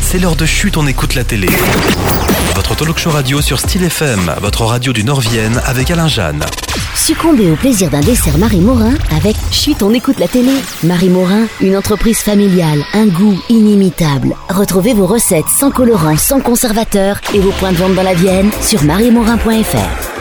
c'est l'heure de Chut, on écoute la télé. Votre talk show radio sur Style FM, votre radio du Nord-Vienne avec Alain Jeanne. Succombez au plaisir d'un dessert Marie Morin avec Chut, on écoute la télé. Marie Morin, une entreprise familiale, un goût inimitable. Retrouvez vos recettes sans colorants, sans conservateurs et vos points de vente dans la Vienne sur mariemorin.fr.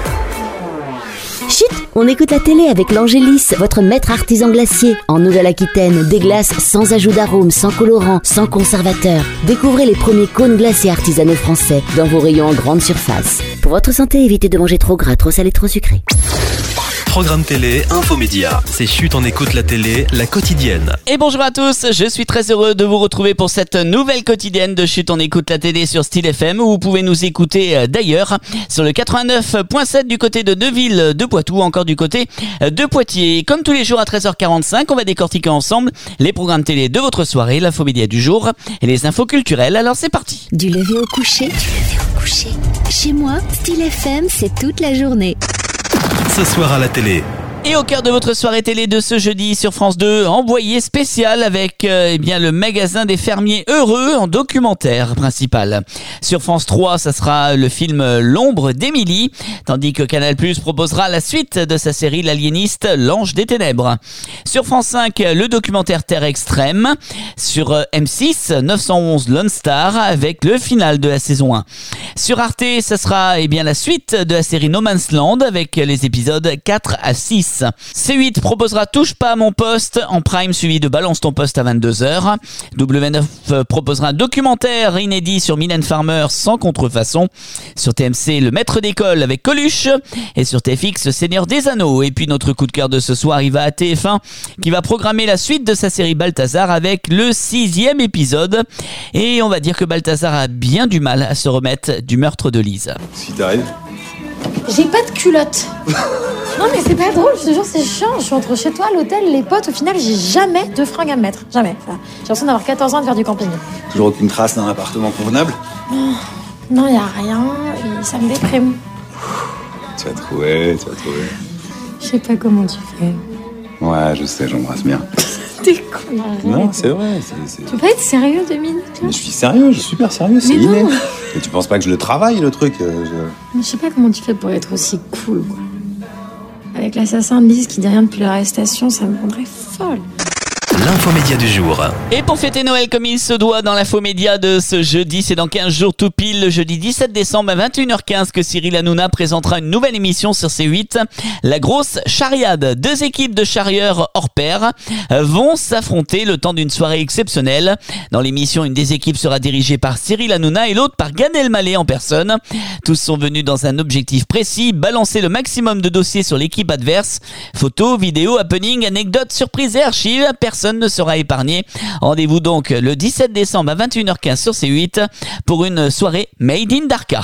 Chut, on écoute la télé avec l'Angélis, votre maître artisan glacier. En Nouvelle-Aquitaine, des glaces sans ajout d'arôme, sans colorant, sans conservateur. Découvrez les premiers cônes glacés artisanaux français dans vos rayons en grande surface. Pour votre santé, évitez de manger trop gras, trop salé, trop sucré. Programme télé, infomédia. C'est Chut, on écoute la télé, la quotidienne. Et bonjour à tous, je suis très heureux de vous retrouver pour cette nouvelle quotidienne de Chut, on écoute la télé sur Style FM, où vous pouvez nous écouter d'ailleurs sur le 89.7 du côté de Neuville, de Poitou, encore du côté de Poitiers. Comme tous les jours à 13h45, on va décortiquer ensemble les programmes télé de votre soirée, l'infomédia du jour et les infos culturelles. Alors c'est parti. Du lever au coucher. Chez moi, Style FM, c'est toute la journée. Ce soir à la télé. Et au cœur de votre soirée télé de ce jeudi sur France 2, envoyé spécial avec le magasin des fermiers heureux en documentaire principal. Sur France 3, ça sera le film L'ombre d'Émilie, tandis que Canal+ proposera la suite de sa série L'aliéniste, l'ange des ténèbres. Sur France 5, le documentaire Terre extrême. Sur M6, 911 Lone Star avec le final de la saison 1. Sur Arte, ça sera la suite de la série No Man's Land avec les épisodes 4 à 6. C8 proposera Touche pas à mon poste en prime suivi de Balance ton poste à 22h. W9 proposera un documentaire inédit sur Mylène Farmer sans contrefaçon. Sur TMC, le maître d'école avec Coluche. Et sur TFX, Seigneur des Anneaux. Et puis notre coup de cœur de ce soir, il va à TF1 qui va programmer la suite de sa série Balthazar avec le 6e épisode. Et on va dire que Balthazar a bien du mal à se remettre du meurtre de Lise. Si t'arrives. J'ai pas de culotte. Non mais c'est pas drôle, je te jure c'est chiant. Je suis entre chez toi, l'hôtel, les potes, au final j'ai jamais de fringues à me mettre. Jamais. Enfin, j'ai l'impression d'avoir 14 ans de faire du camping. Toujours aucune trace d'un appartement convenable? Non, y a rien et ça me déprime. Tu vas trouver. Je sais pas comment tu fais. Ouais, je sais, j'embrasse bien. T'es con, arrête. Non, c'est vrai. Tu peux pas être sérieux 2 minutes là? Mais je suis sérieux, je suis super sérieux, c'est Mais inné. non. Et tu penses pas que je le travaille, le truc Mais je sais pas comment tu fais pour être aussi cool, quoi. Avec l'assassin de Lise qui dit rien depuis l'arrestation, ça me rendrait folle. L'infomédia du jour. Et pour fêter Noël comme il se doit dans l'infomédia de ce jeudi, c'est dans 15 jours tout pile, le jeudi 17 décembre à 21h15 que Cyril Hanouna présentera une nouvelle émission sur C8, La Grosse Chariade. 2 équipes de charieurs hors pair vont s'affronter le temps d'une soirée exceptionnelle. Dans l'émission, une des équipes sera dirigée par Cyril Hanouna et l'autre par Gad Elmaleh en personne. Tous sont venus dans un objectif précis, balancer le maximum de dossiers sur l'équipe adverse. Photos, vidéos, happenings, anecdotes, surprises et archives, personne ne sera épargné. Rendez-vous donc le 17 décembre à 21h15 sur C8 pour une soirée Made in Darka.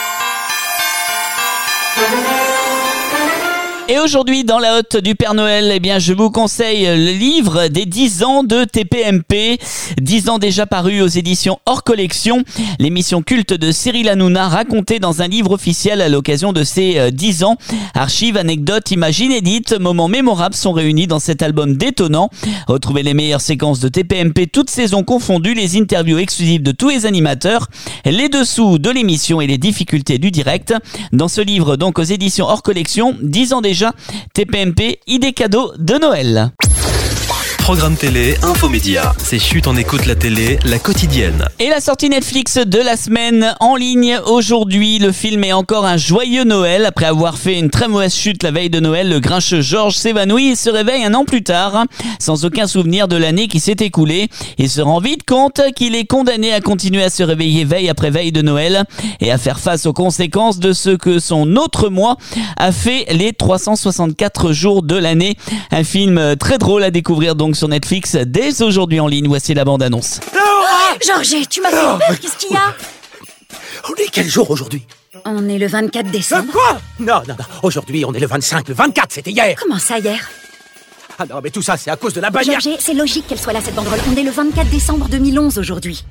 Et aujourd'hui, dans la hotte du Père Noël, je vous conseille le livre des 10 ans de TPMP. 10 ans déjà paru aux éditions hors collection. L'émission culte de Cyril Hanouna racontée dans un livre officiel à l'occasion de ses 10 ans. Archives, anecdotes, images inédites, moments mémorables sont réunis dans cet album détonnant. Retrouvez les meilleures séquences de TPMP, toutes saisons confondues, les interviews exclusives de tous les animateurs, les dessous de l'émission et les difficultés du direct. Dans ce livre, donc aux éditions hors collection, 10 ans déjà, TPMP, idée cadeau de Noël. Programme télé, infomédia. C'est Chut, on écoute la télé, la quotidienne. Et la sortie Netflix de la semaine en ligne aujourd'hui. Le film est encore un joyeux Noël. Après avoir fait une très mauvaise chute la veille de Noël, le grincheux Georges s'évanouit et se réveille un an plus tard, sans aucun souvenir de l'année qui s'est écoulée. Il se rend vite compte qu'il est condamné à continuer à se réveiller veille après veille de Noël et à faire face aux conséquences de ce que son autre moi a fait les 364 jours de l'année. Un film très drôle à découvrir donc sur Netflix dès aujourd'hui en ligne. Voici la bande-annonce. Georges, tu m'as fait peur, qu'est-ce qu'il y a? On est quel jour aujourd'hui? On est le 24 décembre. Quoi? Non. Aujourd'hui, on est le 25. Le 24, c'était hier. Comment ça, hier? Ah non, mais tout ça, c'est à cause de la bannière. Georges, c'est logique qu'elle soit là, cette banderole. On est le 24 décembre 2011 aujourd'hui.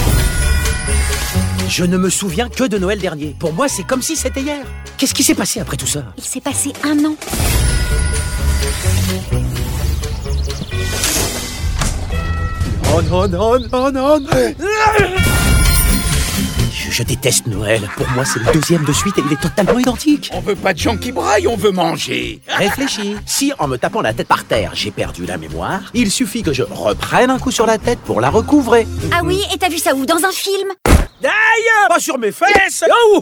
Je ne me souviens que de Noël dernier. Pour moi, c'est comme si c'était hier. Qu'est-ce qui s'est passé après tout ça? Il s'est passé 1 an. Oh non. je déteste Noël. Pour moi, c'est le deuxième de suite et il est totalement identique. On veut pas de gens qui braillent, on veut manger. Réfléchis. Si, en me tapant la tête par terre, j'ai perdu la mémoire, il suffit que je reprenne un coup sur la tête pour la recouvrer. Ah oui, et t'as vu ça où? Dans un film? D'ailleurs, pas sur mes fesses.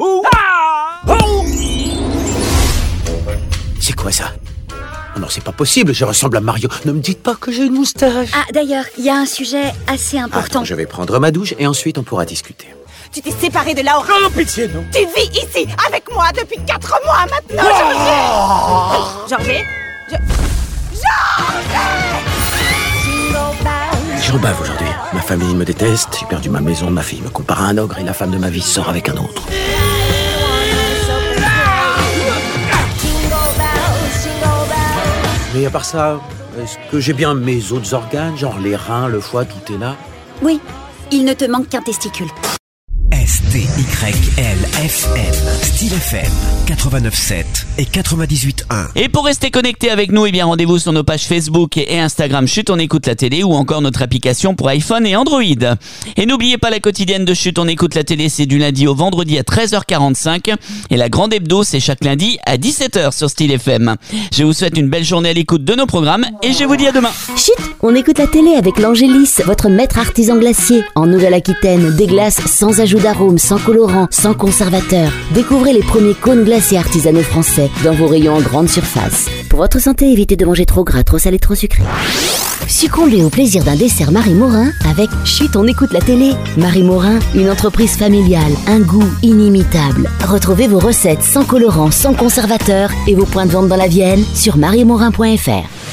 C'est quoi ça? Oh non, c'est pas possible, je ressemble à Mario. Ne me dites pas que j'ai une moustache. Ah, d'ailleurs, il y a un sujet assez important. Attends, je vais prendre ma douche et ensuite on pourra discuter. Tu t'es séparé de Laura. Non, pitié, non. Tu vis ici avec moi depuis 4 mois maintenant, Georgie. J'en bave aujourd'hui. Ma famille me déteste, j'ai perdu ma maison, ma fille me compare à un ogre et la femme de ma vie sort avec un autre. Mais à part ça, est-ce que j'ai bien mes autres organes, genre les reins, le foie, tout est là? Oui, il ne te manque qu'un testicule. STYLFM, Style FM, 89.7 et 98.1. Et pour rester connecté avec nous, eh bien rendez-vous sur nos pages Facebook et Instagram Chut on écoute la télé ou encore notre application pour iPhone et Android. Et n'oubliez pas la quotidienne de Chut on écoute la télé, c'est du lundi au vendredi à 13h45 et la grande hebdo c'est chaque lundi à 17h sur Style FM. Je vous souhaite une belle journée à l'écoute de nos programmes et je vous dis à demain. Chut, on écoute la télé avec l'Angélis, votre maître artisan glacier. En Nouvelle-Aquitaine, des glaces sans ajout d'arôme, sans colorant, sans conservateur. Découvrez les premiers cônes glacés artisanaux français dans vos rayons en grande surface. Pour votre santé, évitez de manger trop gras, trop salé, trop sucré. Succombez au plaisir d'un dessert Marie Morin avec Chut, on écoute la télé. Marie Morin, une entreprise familiale, un goût inimitable. Retrouvez vos recettes sans colorant, sans conservateur et vos points de vente dans la Vienne sur mariemorin.fr.